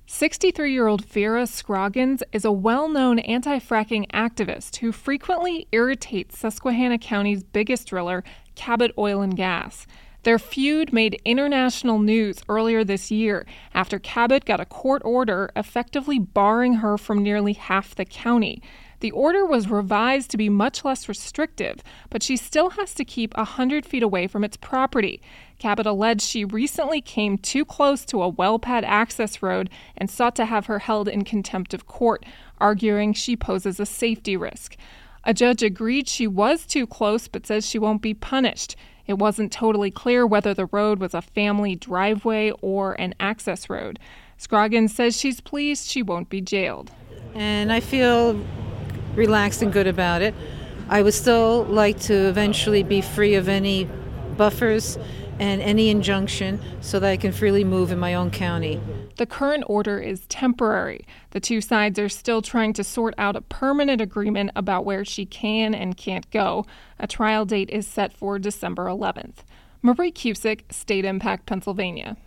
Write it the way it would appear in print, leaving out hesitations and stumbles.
63-year-old Vera Scroggins is a well-known anti-fracking activist who frequently irritates Susquehanna County's biggest driller, Cabot Oil and Gas. Their feud made international news earlier this year after Cabot got a court order effectively barring her from nearly half the county. The order was revised to be much less restrictive, but she still has to keep 100 feet away from its property. Cabot alleged she recently came too close to a well pad access road and sought to have her held in contempt of court, arguing she poses a safety risk. A judge agreed she was too close, but says she won't be punished. It wasn't totally clear whether the road was a family driveway or an access road. Scroggins says she's pleased she won't be jailed. And I feel relaxed and good about it. I would still like to eventually be free of any buffers and any injunction so that I can freely move in my own county. The current order is temporary. The two sides are still trying to sort out a permanent agreement about where she can and can't go. A trial date is set for December 11th. Marie Cusick, State Impact, Pennsylvania.